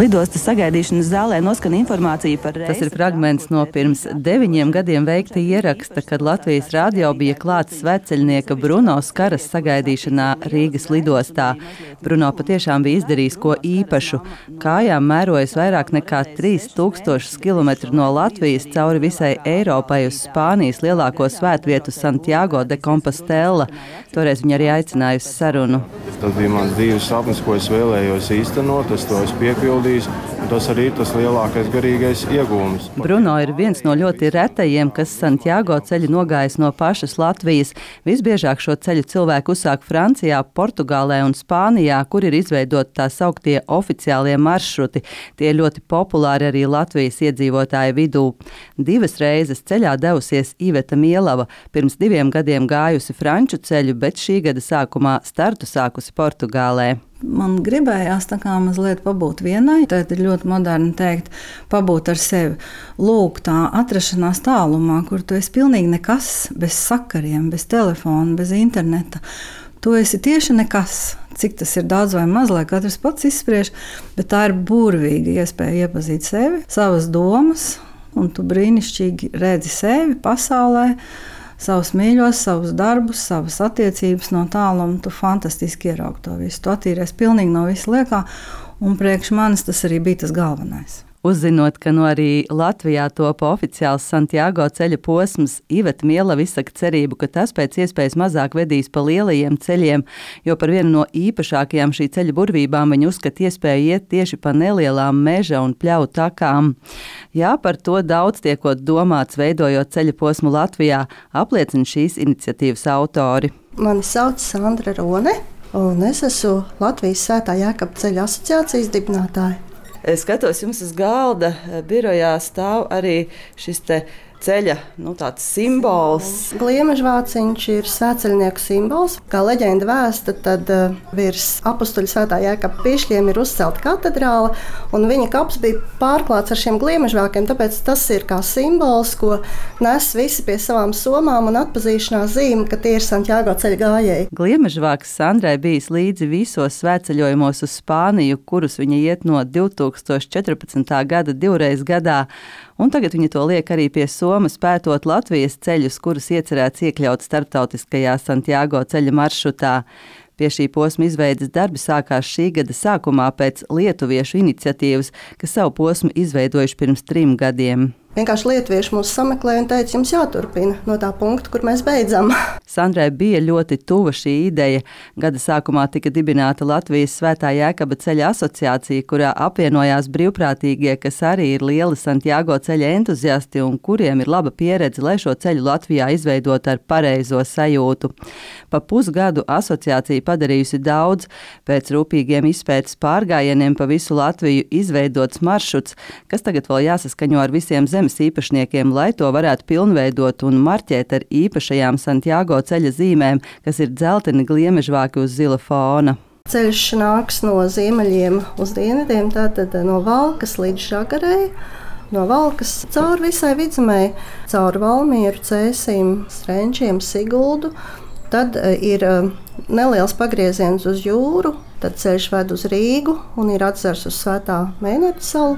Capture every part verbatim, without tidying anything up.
Lidostas sagaidīšanas zālē noskan informācija par reizi. Tas ir fragments no pirms deviņiem gadiem veikta ieraksta, kad Latvijas radio bija klāts svētceļnieka Bruno Skaras sagaidīšanā Rīgas lidostā. Bruno patiešām bija izdarījis ko īpašu. Kājām mērojas vairāk nekā trīs tūkstošus kilometru no Latvijas cauri visai Eiropai uz Spānijas lielāko svētvietu Santiago de Compostela. Toreiz viņa arī aicināja uz sarunu. Tas bija mans dzīves sapnis, ko es vēlējos īstenot, es to esmu piepildījis, un tas arī ir tas lielākais garīgais iegūms. Bruno ir viens no ļoti retajiem, kas Santiago ceļu nogājis no pašas Latvijas. Visbiežāk šo ceļu cilvēku uzsāk Francijā, Portugālē un Spānijā, kur ir izveidoti tā sauktie oficiālie maršruti. Tie ir ļoti populāri arī Latvijas iedzīvotāju vidū. Divas reizes ceļā devusies Iveta Mielava, pirms diviem gadiem gājusi franču ceļu, bet šī gada sākumā startu sākusi Portugālē. Man gribējās tā kā mazliet pabūt vienai. Tad ir ļoti moderni teikt, pabūt ar sevi. Lūk, tā atrašanās tālumā, kur tu esi pilnīgi nekas, bez sakariem, bez telefona, bez interneta. Tu esi tieši nekas. Cik tas ir daudz vai maz, lai katrs pats izspriež, bet tā ir burvīga iespēja iepazīt sevi, savas domas, un tu brīnišķīgi redzi sevi pasaulē, savus mīļos, savus darbus, savas attiecības no tāluma. Tu fantastiski ieraugi to visu. Tu attīries pilnīgi no visa liekā, un priekš manis tas arī bija tas galvenais. Uzzinot, ka no arī Latvijā topa oficiāls Santiago ceļa posms, Iveta Mielava izsaka cerību, ka tas pēc iespējas mazāk vedīs pa lielajiem ceļiem, jo par vienu no īpašākajām šī ceļa burvībām viņa uzskata iespēju iet tieši pa nelielām meža un pļauju takām. Jā, par to daudz tiekot domāts, veidojot ceļa posmu Latvijā, apliecina šīs iniciatīvas autori. Mani sauc Sandra Rone, un es esmu Latvijas Svētā Jēkaba ceļa asociācijas dibinātāja. Es skatos, jums uz galda birojā stāv arī šis te ceļa, nu, tāds simbols. Gliemežvāciņš ir svētceļnieku simbols. Kā leģenda vēsta, tad uh, virs apustuļa Svētā Jēkaba piešļiem ir uzcelta katedrāle, un viņa kaps bija pārklāts ar šiem gliemežvākiem, tāpēc tas ir kā simbols, ko nes visi pie savām somām un atpazīšanās zīme, ka tie ir Santiago ceļa gājēji. Gliemežvāks Sandrai bijis līdzi visos svētceļojumos uz Spāniju, kurus viņa iet no divi tūkstoši četrpadsmitā gada divreiz gadā. Un tagad viņi to liek arī pie somas, pētot Latvijas ceļus, kurus iecerēts iekļaut starptautiskajā Santiago ceļa maršrutā. Pie šī posma izveides darbi sākās šī gada sākumā pēc lietuviešu iniciatīvas, kas savu posmu izveidojuši pirms trim gadiem. Vienkārši lietuvieši mūs sameklēja un teica, jums jāturpina no tā punkta, kur mēs beidzam. Sandrai bija ļoti tuva šī ideja. Gada sākumā tika dibināta Latvijas Svētā Jēkaba ceļa asociācija, kurā apvienojās brīvprātīgie, kas arī ir lieli Santiago ceļa entuziasti un kuriem ir laba pieredze, lai šo ceļu Latvijā izveidot ar pareizo sajūtu. Pa pusgadu asociācija padarījusi daudz. Pēc rūpīgiem izpētes pārgājieniem pa visu Latviju izveidots maršruts, kas tagad vēl jāsaskaņo ar visiem zemes īpašniekiem, lai to varētu pilnveidot un marķēt ar īpašajām Santiago ceļa zīmēm, kas ir dzelteni gliemežvāki uz zila fona. Ceļš nāks no ziemeļiem uz dienvidiem, tātad no Valkas līdz Žagarei, no Valkas cauri visai Vidzemei, cauri Valmieru, Cēsīm, Strenčiem, Siguldu. Tad ir neliels pagrieziens uz jūru, tad ceļš ved uz Rīgu un ir atzars uz Svētā Mēnēta salu.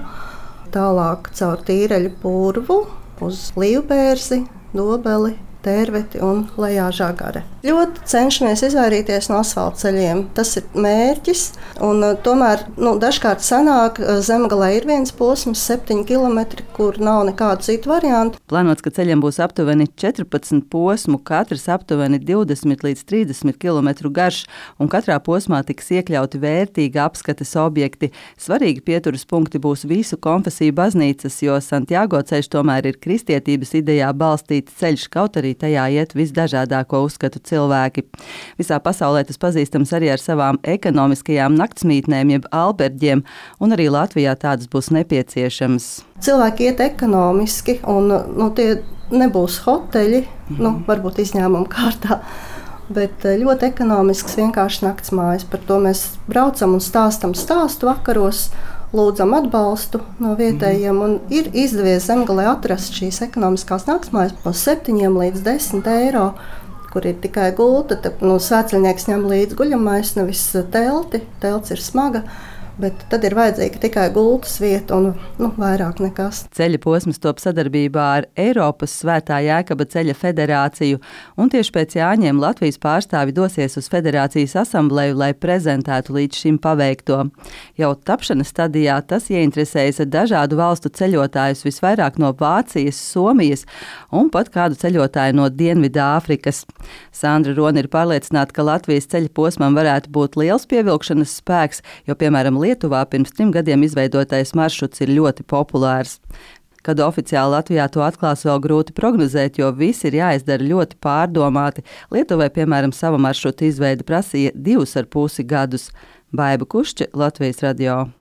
Tālāk caur Tīreļu purvu uz Līvbērzi, Dobeli, Tērveti un lejā Žagare. Ļoti cenšamies izvairīties no asfalta ceļiem. Tas ir mērķis, un tomēr nu, dažkārt sanāk, Zemgalē ir viens posms, septiņi kilometri, kur nav nekādu citu variantu. Plānots, ka ceļiem būs aptuveni četrpadsmit posmu, katrs aptuveni divdesmit līdz trīsdesmit kilometru garš, un katrā posmā tiks iekļauti vērtīgi apskates objekti. Svarīgi pieturas punkti būs visu konfesiju baznīcas, jo Santiago ceļš tomēr ir kristietības idejā balstīts ceļš, kaut arī tajā iet visdažādāko uzskatu cilvēki. Visā pasaulē tas pazīstams arī ar savām ekonomiskajām naktsmītnēm, jeb alberģiem, un arī Latvijā tādas būs nepieciešamas. Cilvēki iet ekonomiski, un nu, tie nebūs hoteļi, mm-hmm. nu, varbūt izņēmuma kārtā, bet ļoti ekonomisks vienkārši naktsmājas. Par to mēs braucam un stāstam stāstu vakaros, lūdzam atbalstu no vietējiem, un ir izdevies Zemgalē atrast šīs ekonomiskās naktsmājas no septiņiem līdz desmit eiro, kur ir tikai gulta. Tad, nu, svētceļnieks ņem līdzi guļamais, nevis telti, telts ir smaga, bet tad ir vajadzīga tikai gultas vieta un nu, vairāk nekas. Ceļa posms top sadarbībā ar Eiropas Svētā Jēkaba ceļa federāciju, un tieši pēc Jāņiem Latvijas pārstāvi dosies uz federācijas asambleju, lai prezentētu līdz šim paveikto. Jau tapšanas stadijā tas ieinteresējas dažādu valstu ceļotājus, visvairāk no Vācijas, Somijas un pat kādu ceļotāju no Dienvidāfrikas. Sandra Rona ir pārliecināta, ka Latvijas ceļa posmam varētu būt liels pievilkšanas spēks, jo, piemēram, Lietuvā pirms trim gadiem izveidotais maršruts ir ļoti populārs. Kad oficiāli Latvijā to atklās, vēl grūti prognozēt, jo viss ir jāizdara ļoti pārdomāti. Lietuvai, piemēram, sava maršruta izveide prasīja divus ar pusi gadus. Baiba Kušķe, Latvijas radio.